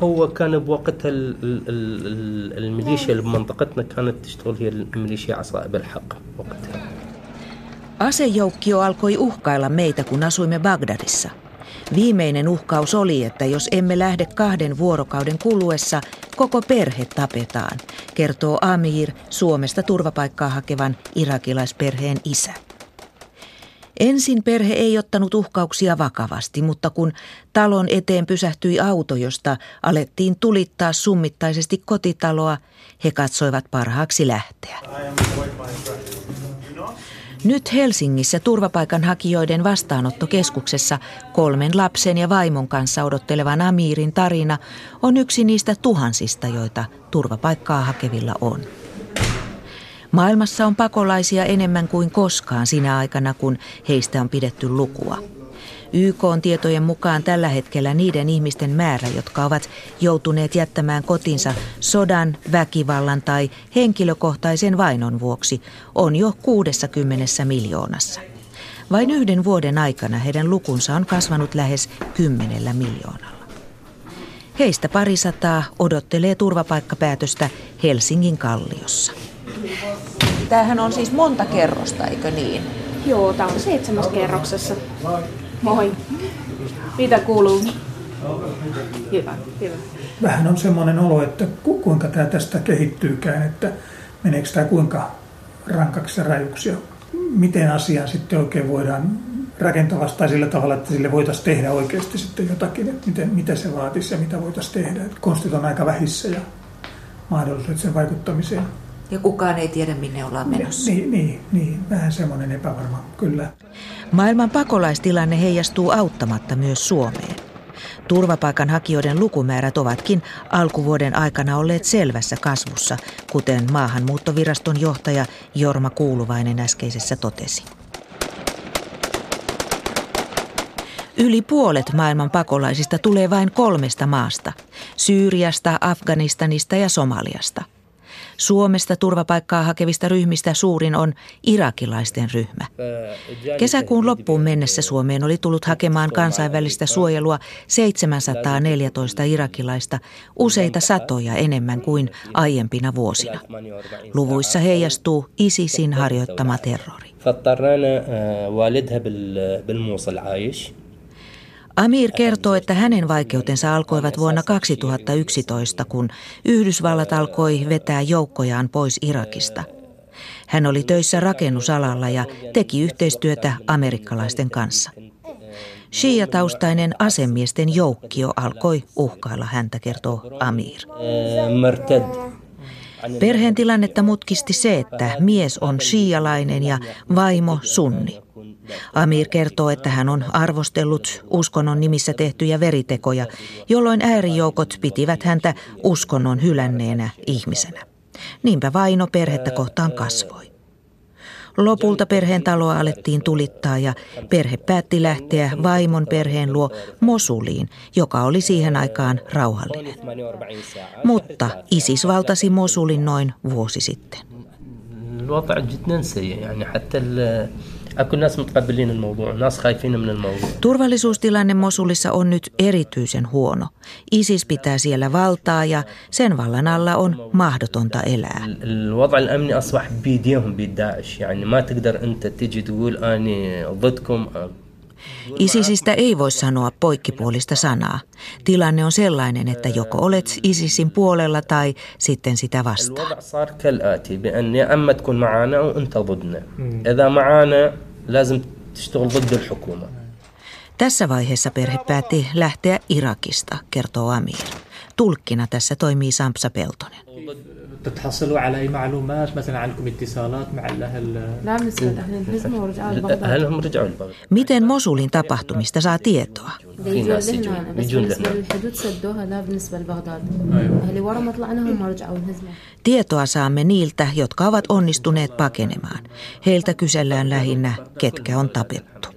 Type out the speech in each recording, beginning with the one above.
هو كان بوقتها الميليشيا اللي بمنطقتنا كانت تشتغل هي الميليشيا عصائب الحق وقتها. Asejoukkio alkoi uhkailla meitä, kun asuimme Bagdadissa. Viimeinen uhkaus oli, että jos emme lähde 2 vuorokauden kuluessa, koko perhe tapetaan, kertoo Amir, Suomesta turvapaikkaa hakevan irakilaisperheen isä. Ensin perhe ei ottanut uhkauksia vakavasti, mutta kun talon eteen pysähtyi auto, josta alettiin tulittaa summittaisesti kotitaloa, he katsoivat parhaaksi lähteä. Nyt Helsingissä turvapaikanhakijoiden vastaanottokeskuksessa 3 lapsen ja vaimon kanssa odottelevan Amirin tarina on yksi niistä tuhansista, joita turvapaikkaa hakevilla on. Maailmassa on pakolaisia enemmän kuin koskaan sinä aikana, kun heistä on pidetty lukua. YK:n tietojen mukaan tällä hetkellä niiden ihmisten määrä, jotka ovat joutuneet jättämään kotinsa sodan, väkivallan tai henkilökohtaisen vainon vuoksi, on jo 60 miljoonassa. Vain 1 vuoden aikana heidän lukunsa on kasvanut lähes 10 miljoonalla. Heistä 200 odottelee turvapaikkapäätöstä Helsingin Kalliossa. Tämähän on siis monta kerrosta, eikö niin? Joo, tämä on 7. kerroksessa. Moi. Mitä kuuluu? Hyvä. Vähän on semmoinen olo, että kuinka tämä tästä kehittyykään, että meneekö tämä kuinka rankaksi ja rajuksi ja miten asiaan sitten oikein voidaan rakentavasti tai sillä tavalla, että sille voitaisiin tehdä oikeasti sitten jotakin, että mitä se vaatisi ja mitä voitaisiin tehdä. Että konstit on aika vähissä ja mahdollisuudet sen vaikuttamiseen. Ja kukaan ei tiedä, minne ollaan menossa. Niin, vähän semmoinen epävarma, kyllä. Maailman pakolaistilanne heijastuu auttamatta myös Suomeen. Turvapaikanhakijoiden lukumäärät ovatkin alkuvuoden aikana olleet selvässä kasvussa, kuten Maahanmuuttoviraston johtaja Jorma Kuuluvainen äskeisessä totesi. Yli puolet maailman pakolaisista tulee vain 3 maasta: Syyriasta, Afganistanista ja Somaliasta. Suomesta turvapaikkaa hakevista ryhmistä suurin on irakilaisten ryhmä. Kesäkuun loppuun mennessä Suomeen oli tullut hakemaan kansainvälistä suojelua 714 irakilaista, useita satoja enemmän kuin aiempina vuosina. Luvuissa heijastuu ISISin harjoittama terrori. Amir kertoo, että hänen vaikeutensa alkoivat vuonna 2011, kun Yhdysvallat alkoi vetää joukkojaan pois Irakista. Hän oli töissä rakennusalalla ja teki yhteistyötä amerikkalaisten kanssa. Shia-taustainen asemiesten joukkio alkoi uhkailla häntä, kertoo Amir. Perheen tilannetta mutkisti se, että mies on shialainen ja vaimo sunni. Amir kertoo, että hän on arvostellut uskonnon nimissä tehtyjä veritekoja, jolloin äärijoukot pitivät häntä uskonnon hylänneenä ihmisenä. Niinpä vaino perhettä kohtaan kasvoi. Lopulta perheen taloa alettiin tulittaa ja perhe päätti lähteä vaimon perheen luo Mosuliin, joka oli siihen aikaan rauhallinen. Mutta ISIS valtasi Mosulin noin vuosi sitten. Turvallisuustilanne Mosulissa on nyt erityisen huono. ISIS pitää siellä valtaa ja sen vallan alla on mahdotonta elää. ISISistä ei voi sanoa poikkipuolista sanaa. Tilanne on sellainen, että joko olet ISISin puolella tai sitten sitä vastaan. Tässä vaiheessa perhe päätti lähteä Irakista, kertoo Amir. Tulkkina tässä toimii Sampsa Peltonen. تتحصلوا على أي معلومات مثلا عندكم اتصالات مع الأهل؟ لا بالنسبة لأهل الهزمة ورجعوا لبغداد. أهلهم رجعوا لبغداد. Miten Mosulin tapahtumista saa tietoa? بالنسبة للحدود سدوها لا بالنسبة لبغداد. أهلي ورا ما طلعنا هم رجعوا الهزمة. Tietoa saamme niiltä, jotka ovat onnistuneet pakenemaan. Heiltä kysellään lähinnä, ketkä on tapettu.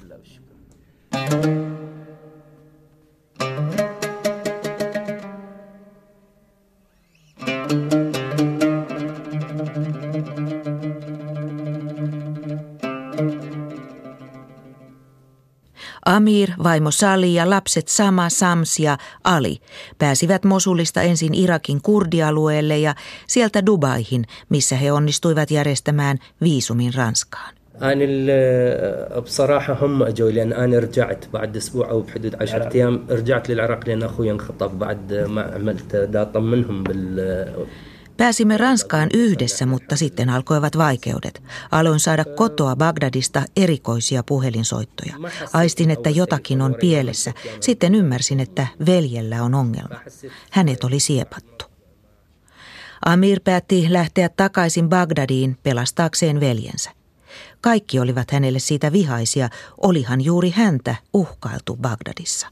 Amir, vaimo Sali ja lapset Sama, Sams ja Ali pääsivät Mosulista ensin Irakin kurdialueelle ja sieltä Dubaihin, missä he onnistuivat järjestämään viisumin Ranskaan. أنا بصراحة هم أجوا لأن أنا رجعت بعد أسبوع أو بحدود 10 أيام رجعت للعراق لأن أخوي انخطف بعد ما عملت داطا منهم Pääsimme Ranskaan yhdessä, mutta sitten alkoivat vaikeudet. Aloin saada kotoa Bagdadista erikoisia puhelinsoittoja. Aistin, että jotakin on pielessä. Sitten ymmärsin, että veljellä on ongelma. Hänet oli siepattu. Amir päätti lähteä takaisin Bagdadiin pelastaakseen veljensä. Kaikki olivat hänelle siitä vihaisia, olihan juuri häntä uhkailtu Bagdadissa.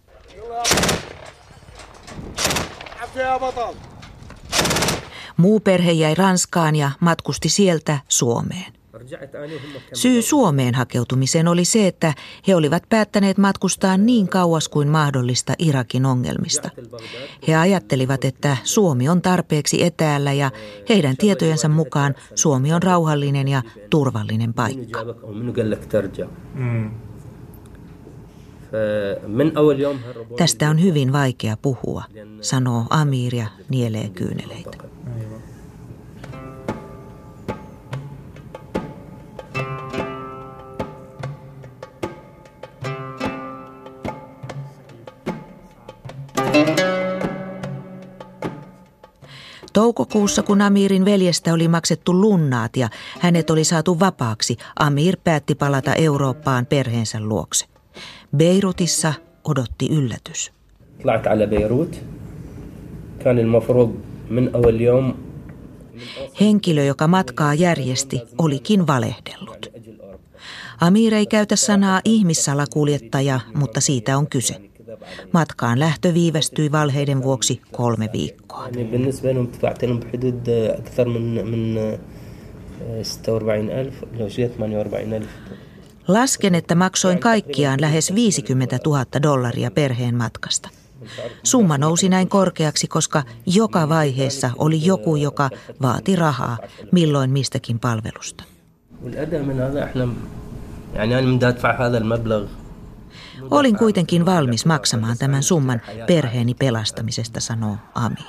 Muu perhe jäi Ranskaan ja matkusti sieltä Suomeen. Syy Suomeen hakeutumiseen oli se, että he olivat päättäneet matkustaa niin kauas kuin mahdollista Irakin ongelmista. He ajattelivat, että Suomi on tarpeeksi etäällä ja heidän tietojensa mukaan Suomi on rauhallinen ja turvallinen paikka. Tästä on hyvin vaikea puhua, sanoo Amir ja nielee kyyneleitä. Toukokuussa, kun Amirin veljestä oli maksettu lunnaat ja hänet oli saatu vapaaksi, Amir päätti palata Eurooppaan perheensä luokse. Beirutissa odotti yllätys. Henkilö, joka matkaa järjesti, olikin valehdellut. Amir ei käytä sanaa ihmissalakuljettaja, mutta siitä on kyse. Matkaan lähtö viivästyi valheiden vuoksi 3 viikkoa. Lasken, että maksoin kaikkiaan lähes $50,000 perheen matkasta. Summa nousi näin korkeaksi, koska joka vaiheessa oli joku, joka vaati rahaa, milloin mistäkin palvelusta. Olin kuitenkin valmis maksamaan tämän summan perheeni pelastamisesta, sanoo Amir.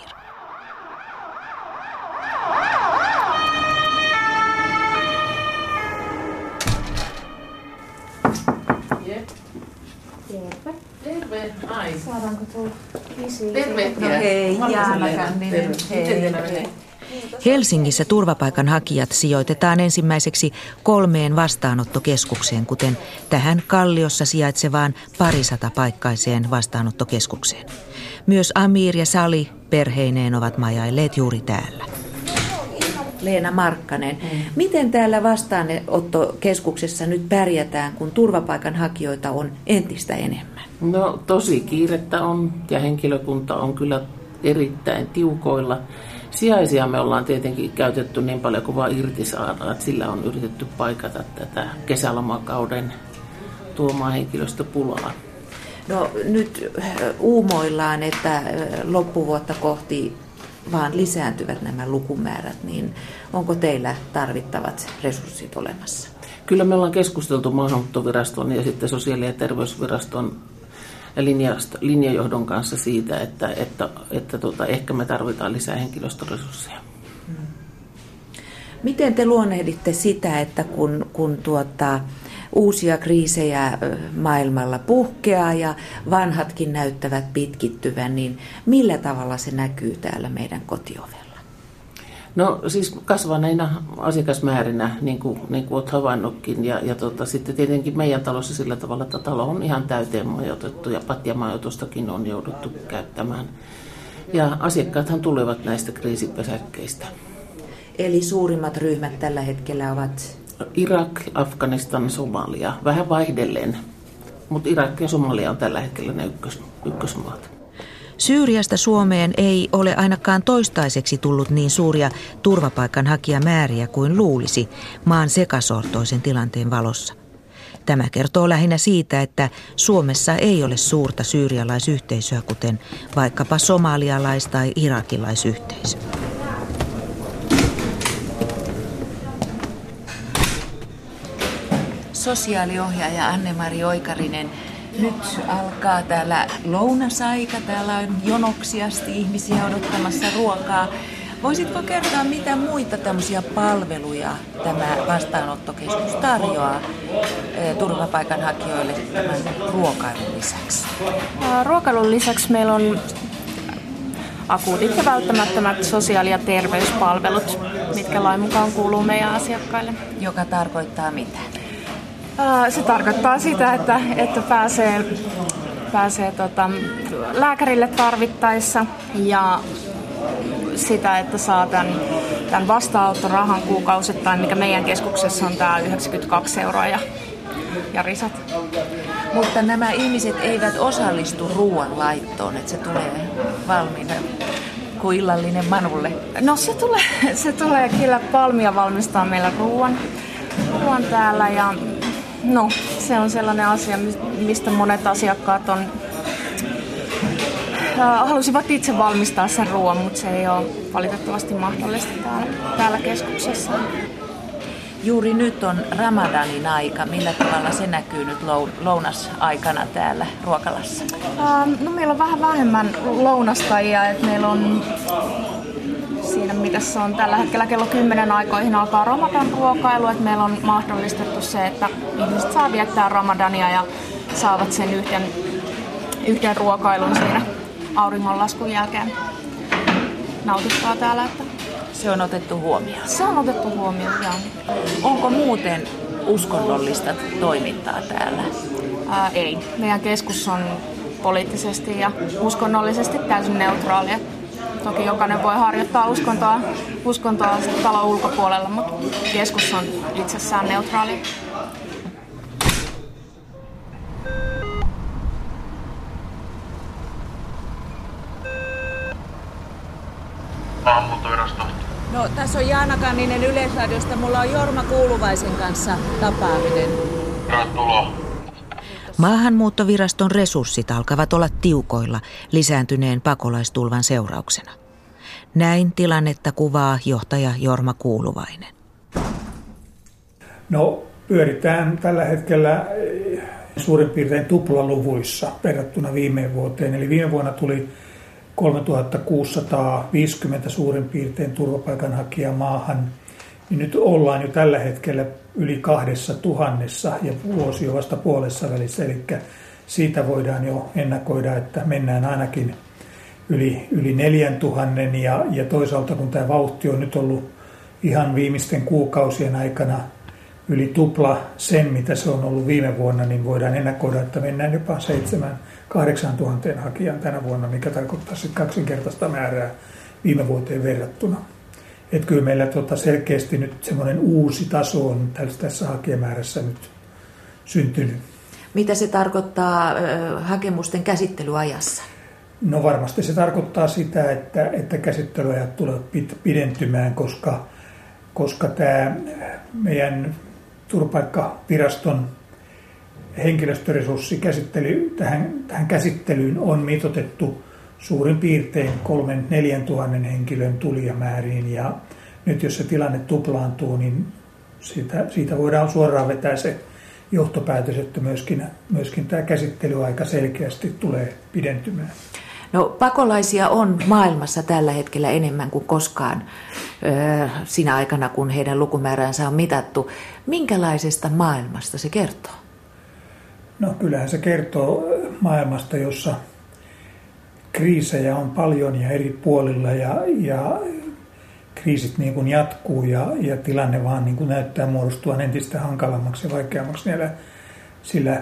Helsingissä turvapaikanhakijat sijoitetaan ensimmäiseksi 3 vastaanottokeskukseen, kuten tähän Kalliossa sijaitsevaan 200-paikkaiseen vastaanottokeskukseen. Myös Amir ja Sali perheineen ovat majailleet juuri täällä. Leena Markkanen, miten täällä vastaanottokeskuksessa nyt pärjätään, kun turvapaikanhakijoita on entistä enemmän? No tosi kiirettä on ja henkilökunta on kyllä erittäin tiukoilla. Sijaisia me ollaan tietenkin käytetty niin paljon kuin vaan irti saadaan, että sillä on yritetty paikata tätä kesälomakauden tuomaan henkilöstöpulaa. No nyt uumoillaan, että loppuvuotta kohti vaan lisääntyvät nämä lukumäärät, niin onko teillä tarvittavat resurssit olemassa? Kyllä me ollaan keskusteltu Maahanmuuttoviraston ja sitten Sosiaali- ja terveysviraston linjajohdon kanssa siitä, että ehkä me tarvitaan lisää henkilöstöresursseja. Miten te luonnehditte sitä, että kun uusia kriisejä maailmalla puhkeaa ja vanhatkin näyttävät pitkittyvän, niin millä tavalla se näkyy täällä meidän kotiovella? No siis kasvaneina asiakasmäärinä, niin kuin olet havainnutkin, ja sitten tietenkin meidän talossa sillä tavalla, että talo on ihan täyteen majoitettu ja patjamajoitustakin on jouduttu käyttämään. Ja asiakkaathan tulevat näistä kriisipesäkkeistä. Eli suurimmat ryhmät tällä hetkellä ovat? Irak, Afganistan, Somalia, vähän vaihdelleen, mutta Irak ja Somalia on tällä hetkellä ne ykkösmaat. Syyriasta Suomeen ei ole ainakaan toistaiseksi tullut niin suuria turvapaikanhakijamääriä kuin luulisi maan sekasortoisen tilanteen valossa. Tämä kertoo lähinnä siitä, että Suomessa ei ole suurta syyrialaisyhteisöä, kuten vaikkapa somalialais- tai irakilaisyhteisö. Sosiaaliohjaaja Anne-Mari Oikarinen, Nyt alkaa täällä lounasaika. Täällä on jonoksiasti ihmisiä odottamassa ruokaa. Voisitko kertoa, mitä muita tämmöisiä palveluja tämä vastaanottokeskus tarjoaa turvapaikanhakijoille tämän ruokailun lisäksi? Ruokailun lisäksi meillä on akuutit ja välttämättömät sosiaali- ja terveyspalvelut, mitkä lain mukaan kuuluu meidän asiakkaille. Joka tarkoittaa mitä? Se tarkoittaa sitä, että pääsee lääkärille tarvittaessa ja sitä, että saa tämän vastaanottorahan kuukausittain, mikä meidän keskuksessa on tämä 92 € ja risat. Mutta nämä ihmiset eivät osallistu ruoanlaittoon, että se tulee valmiina kuin illallinen Manulle. No se tulee kyllä Palmia valmistaa meillä ruoan täällä ja no se on sellainen asia, mistä monet asiakkaat halusivat itse valmistaa sen ruoan, mutta se ei ole valitettavasti mahdollista täällä keskuksessa. Juuri nyt on Ramadanin aika. Millä tavalla se näkyy nyt lounasaikana täällä ruokalassa? No meillä on vähän vähemmän lounastajia. Että meillä on siinä, mitä se on tällä hetkellä kello 10 aikoihin alkaa Ramadan ruokailu. Että meillä on mahdollistettu se, että ihmiset saa viettää Ramadania ja saavat sen yhden ruokailun siinä auringonlaskun jälkeen nautittua täällä. Että se on otettu huomioon? Se on otettu huomioon, joo. Onko muuten uskonnollista toimintaa täällä? Ei. Meidän keskus on poliittisesti ja uskonnollisesti täysin neutraalia. Toki jokainen voi harjoittaa uskontoa talon ulkopuolella, mutta keskus on itsessään neutraali. No, tässä on Jaana Kanninen Yleisradiosta. Mulla on Jorma Kuuluvaisen kanssa tapaaminen. Tervetuloa. Maahanmuuttoviraston resurssit alkavat olla tiukoilla lisääntyneen pakolaistulvan seurauksena. Näin tilannetta kuvaa johtaja Jorma Kuuluvainen. No, pyöritään tällä hetkellä suurin piirtein tuplaluvuissa verrattuna viime vuoteen. Eli viime vuonna tuli 3650 suurin piirtein turvapaikanhakijaa maahan. Niin nyt ollaan jo tällä hetkellä yli 2000 ja vuosi jo vasta puolessa välissä. Eli siitä voidaan jo ennakoida, että mennään ainakin yli 4000 ja toisaalta kun tämä vauhti on nyt ollut ihan viimeisten kuukausien aikana yli tupla sen, mitä se on ollut viime vuonna, niin voidaan ennakoida, että mennään jopa 7-8 000 hakijaan tänä vuonna, mikä tarkoittaa sitten kaksinkertaista määrää viime vuoteen verrattuna. Että kyllä meillä selkeästi nyt semmoinen uusi taso on tässä hakijamäärässä nyt syntynyt. Mitä se tarkoittaa hakemusten käsittelyajassa? No varmasti se tarkoittaa sitä, että käsittelyajat tulevat pidentymään, koska tämä meidän turvapaikkaviraston henkilöstöresurssi tähän käsittelyyn on mitoitettu suurin piirtein 3-4 tuhannen henkilön tulijamääriin. Ja nyt jos se tilanne tuplaantuu, niin siitä voidaan suoraan vetää se johtopäätös, että myöskin tämä käsittelyaika selkeästi tulee pidentymään. No, pakolaisia on maailmassa tällä hetkellä enemmän kuin koskaan siinä aikana, kun heidän lukumääränsä on mitattu. Minkälaisesta maailmasta se kertoo? No kyllähän se kertoo maailmasta, jossa kriisejä on paljon ja eri puolilla ja kriisit niin kuin jatkuu ja tilanne vaan niin kuin näyttää muodostuvan entistä hankalammaksi ja vaikeammaksi sillä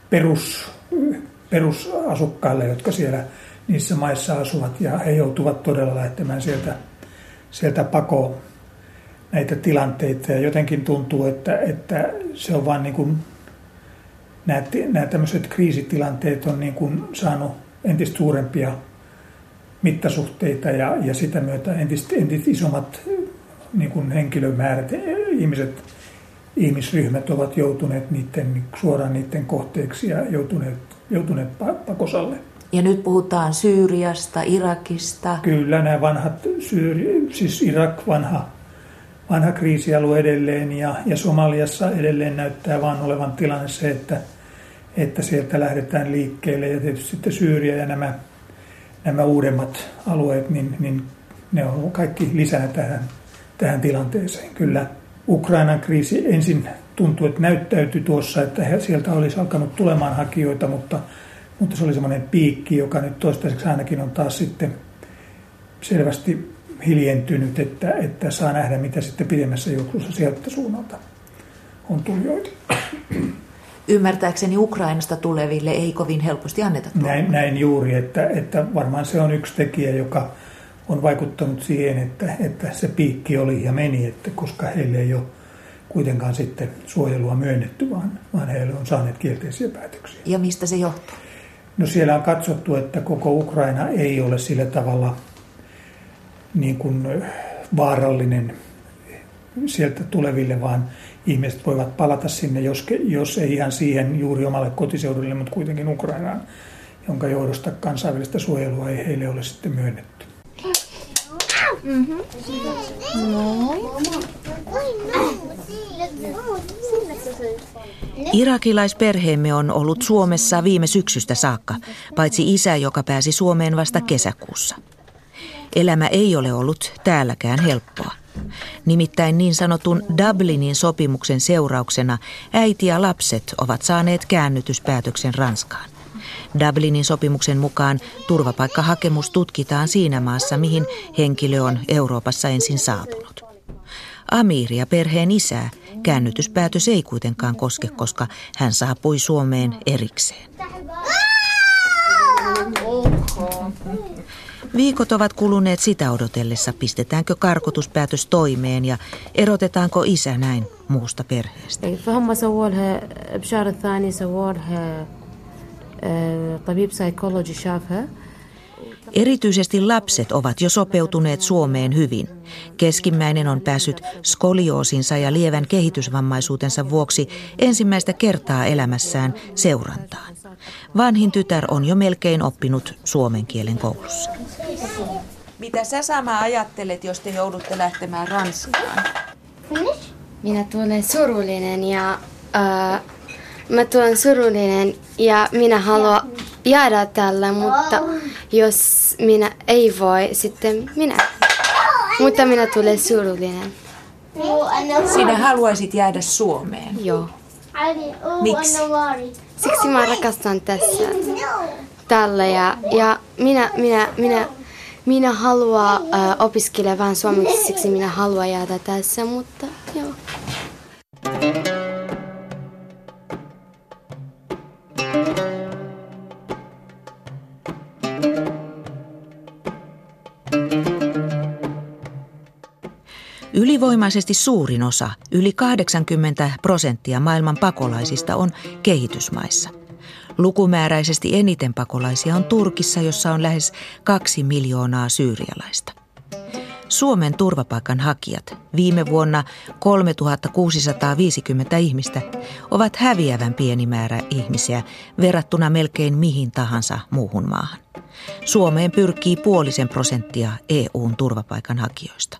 perusasukkaille, jotka siellä niissä maissa asuvat, ja he joutuvat todella lähtemään sieltä pakoon näitä tilanteita, ja jotenkin tuntuu, että se on vaan niin kuin nämä tämmöiset kriisitilanteet on niin kuin saanut entistä suurempia mittasuhteita ja sitä myötä entistä isommat niin kuin henkilömäärät, ihmisryhmät ovat joutuneet suoraan niiden kohteeksi ja joutuneet pakosalle. Ja nyt puhutaan Syyriasta, Irakista. Kyllä, nämä vanhat, siis Irak, vanha kriisialue edelleen ja Somaliassa edelleen näyttää vaan olevan tilanne se, että sieltä lähdetään liikkeelle. Ja tietysti sitten Syyria ja nämä uudemmat alueet, niin ne on kaikki lisää tähän tilanteeseen. Kyllä Ukrainan kriisi ensin tuntui, että näyttäytyi tuossa, että sieltä olisi alkanut tulemaan hakijoita, mutta se oli semmoinen piikki, joka nyt toistaiseksi ainakin on taas sitten selvästi hiljentynyt, että saa nähdä, mitä sitten pidemmässä juoksussa sieltä suunnalta on tulijoita. Ymmärtääkseni Ukrainasta tuleville ei kovin helposti anneta turvaa. Näin juuri, että varmaan se on yksi tekijä, joka on vaikuttanut siihen, että se piikki oli ja meni, että koska heille ei ole kuitenkaan sitten suojelua myönnetty, vaan heille on saaneet kielteisiä päätöksiä. Ja mistä se johtuu? No siellä on katsottu, että koko Ukraina ei ole sillä tavalla niin kuin vaarallinen sieltä tuleville, vaan ihmiset voivat palata sinne, jos ei ihan siihen juuri omalle kotiseudulle, mutta kuitenkin Ukrainaan, jonka johdosta kansainvälistä suojelua ei heille ole sitten myönnetty. Irakilaisperheemme on ollut Suomessa viime syksystä saakka, paitsi isä, joka pääsi Suomeen vasta kesäkuussa. Elämä ei ole ollut täälläkään helppoa. Nimittäin niin sanotun Dublinin sopimuksen seurauksena äiti ja lapset ovat saaneet käännytyspäätöksen Ranskaan. Dublinin sopimuksen mukaan turvapaikkahakemus tutkitaan siinä maassa, mihin henkilö on Euroopassa ensin saapunut. Amiria, perheen isää, käännytyspäätös ei kuitenkaan koske, koska hän saapui Suomeen erikseen. Viikot ovat kuluneet sitä odotellessa, pistetäänkö karkotuspäätös toimeen ja erotetaanko isä näin muusta perheestä. Erityisesti lapset ovat jo sopeutuneet Suomeen hyvin. Keskimmäinen on päässyt skolioosinsa ja lievän kehitysvammaisuutensa vuoksi ensimmäistä kertaa elämässään seurantaan. Vanhin tytär on jo melkein oppinut suomen kielen koulussa. Mitä sä Sama ajattelet, jos te joudutte lähtemään Ranskaan? Minä tulen surullinen ja minä haluan jäädä tällä, mutta jos minä ei voi, sitten mutta minä tulen surullinen. Sinä haluaisit jäädä Suomeen? Joo. Miksi? Siksi mä rakastan tällä ja minä haluan opiskella vähän suomeksi, siksi minä haluan jäädä tässä, mutta joo. Ylivoimaisesti suurin osa, yli 80% maailman pakolaisista on kehitysmaissa. Lukumääräisesti eniten pakolaisia on Turkissa, jossa on lähes 2 miljoonaa syyrialaista. Suomen turvapaikanhakijat, viime vuonna 3650 ihmistä, ovat häviävän pieni määrä ihmisiä verrattuna melkein mihin tahansa muuhun maahan. Suomeen pyrkii 0,5% EU:n turvapaikanhakijoista.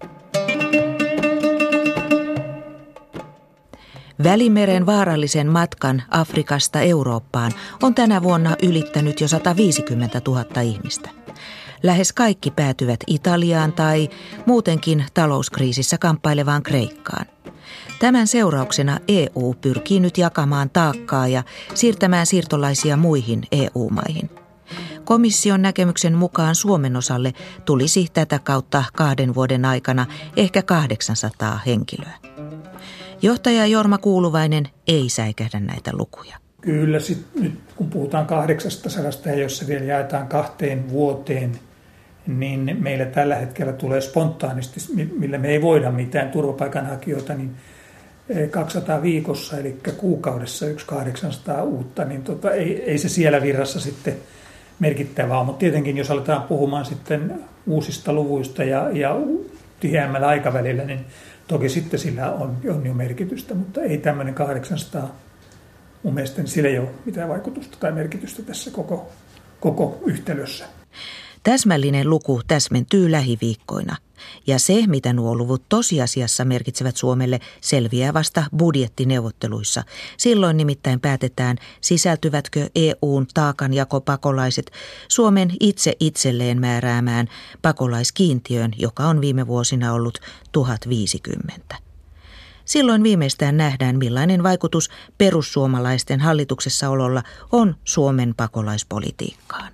Välimeren vaarallisen matkan Afrikasta Eurooppaan on tänä vuonna ylittänyt jo 150 000 ihmistä. Lähes kaikki päätyvät Italiaan tai muutenkin talouskriisissä kamppailevaan Kreikkaan. Tämän seurauksena EU pyrkii nyt jakamaan taakkaa ja siirtämään siirtolaisia muihin EU-maihin. Komission näkemyksen mukaan Suomen osalle tulisi tätä kautta 2 vuoden aikana ehkä 800 henkilöä. Johtaja Jorma Kuuluvainen ei säikähdä näitä lukuja. Kyllä, nyt kun puhutaan 800 ja jos se vielä jaetaan 2 vuoteen, niin meillä tällä hetkellä tulee spontaanisti, millä me ei voida mitään turvapaikanhakijoita, niin 200 viikossa, eli kuukaudessa 800 uutta, niin ei se siellä virrassa sitten merkittävää ole. Mutta tietenkin, jos aletaan puhumaan sitten uusista luvuista ja tiheämmällä aikavälillä, niin toki sitten sillä on jo merkitystä, mutta ei tämmöinen 800, mun mielestä sillä ei ole mitään vaikutusta tai merkitystä tässä koko yhtälössä. Täsmällinen luku täsmentyy lähiviikkoina. Ja se, mitä nuo luvut tosiasiassa merkitsevät Suomelle, selviää vasta budjettineuvotteluissa. Silloin nimittäin päätetään, sisältyvätkö EU:n taakanjakopakolaiset Suomen itse itselleen määräämään pakolaiskiintiöön, joka on viime vuosina ollut 1050. Silloin viimeistään nähdään, millainen vaikutus perussuomalaisten hallituksessa ololla on Suomen pakolaispolitiikkaan.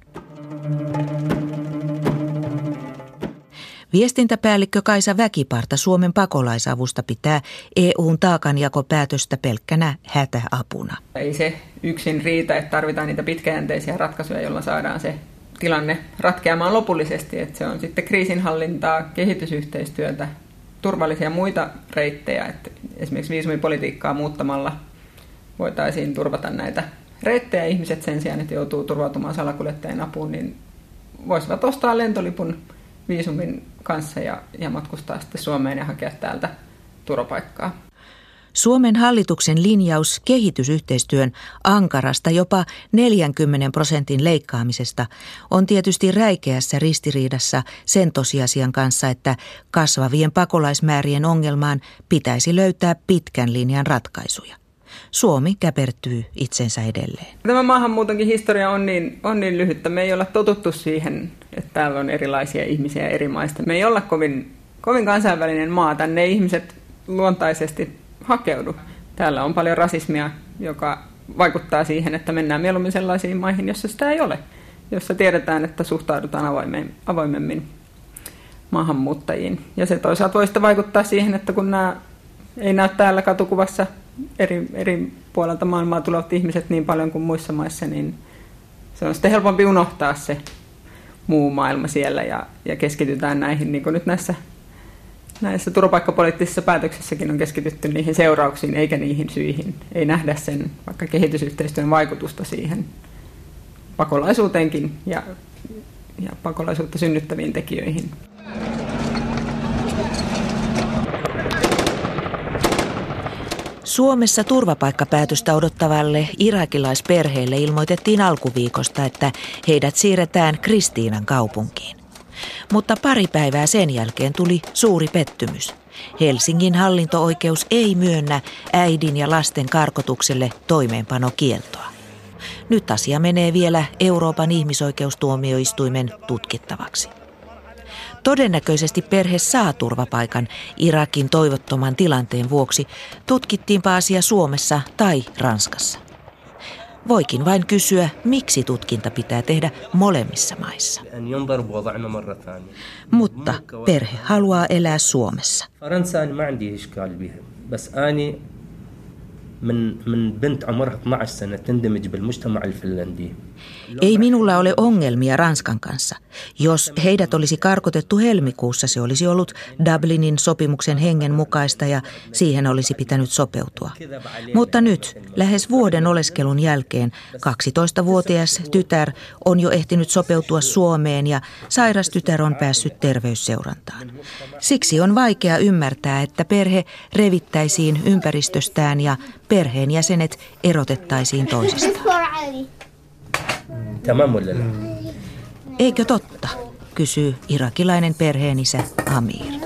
Viestintäpäällikkö Kaisa Väkiparta Suomen pakolaisavusta pitää EU:n taakanjakopäätöstä pelkkänä hätäapuna. Ei se yksin riitä, että tarvitaan niitä pitkäjänteisiä ratkaisuja, joilla saadaan se tilanne ratkeamaan lopullisesti. Että se on sitten kriisinhallintaa, kehitysyhteistyötä, turvallisia muita reittejä. Että esimerkiksi viisumipolitiikkaa muuttamalla voitaisiin turvata näitä reittejä. Ihmiset sen sijaan, että joutuu turvautumaan salakuljettajien apuun, niin voisivat ostaa lentolipun viisumin kanssa ja matkustaa sitten Suomeen ja hakea täältä turvapaikkaa. Suomen hallituksen linjaus kehitysyhteistyön ankarasta jopa 40% leikkaamisesta on tietysti räikeässä ristiriidassa sen tosiasian kanssa, että kasvavien pakolaismäärien ongelmaan pitäisi löytää pitkän linjan ratkaisuja. Suomi käpertyy itsensä edelleen. Tämä maahanmuutonkin historia on niin lyhyttä. Me ei olla totuttu siihen, että täällä on erilaisia ihmisiä eri maista. Me ei olla kovin kansainvälinen maa. Tänne ihmiset luontaisesti hakeudu. Täällä on paljon rasismia, joka vaikuttaa siihen, että mennään mieluummin sellaisiin maihin, jossa sitä ei ole. Jossa tiedetään, että suhtaudutaan avoimemmin maahanmuuttajiin. Ja se toisaalta voi sitten vaikuttaa siihen, että kun nämä ei näy täällä katukuvassa eri puolelta maailmaa tulevat ihmiset niin paljon kuin muissa maissa, niin se on sitten helpompi unohtaa se muu maailma siellä ja keskitytään näihin, niin kuin nyt näissä turvapaikkapoliittisissa päätöksissäkin on keskitytty niihin seurauksiin eikä niihin syihin. Ei nähdä sen vaikka kehitysyhteistyön vaikutusta siihen pakolaisuuteenkin ja pakolaisuutta synnyttäviin tekijöihin. Suomessa turvapaikkapäätöstä odottavalle irakilaisperheelle ilmoitettiin alkuviikosta, että heidät siirretään Kristiinan kaupunkiin. Mutta pari päivää sen jälkeen tuli suuri pettymys. Helsingin hallinto-oikeus ei myönnä äidin ja lasten karkotukselle toimeenpanokieltoa. Nyt asia menee vielä Euroopan ihmisoikeustuomioistuimen tutkittavaksi. Todennäköisesti perhe saa turvapaikan Irakin toivottoman tilanteen vuoksi, tutkittiinpa asia Suomessa tai Ranskassa. Voikin vain kysyä, miksi tutkinta pitää tehdä molemmissa maissa. Mutta perhe haluaa elää Suomessa. Ei minulla ole ongelmia Ranskan kanssa. Jos heidät olisi karkotettu helmikuussa, se olisi ollut Dublinin sopimuksen hengen mukaista ja siihen olisi pitänyt sopeutua. Mutta nyt, lähes vuoden oleskelun jälkeen, 12-vuotias tytär on jo ehtinyt sopeutua Suomeen ja sairas tytär on päässyt terveysseurantaan. Siksi on vaikea ymmärtää, että perhe revittäisiin ympäristöstään ja perheenjäsenet erotettaisiin toisistaan. Eikö totta, kysyy irakilainen perheenisä Amir.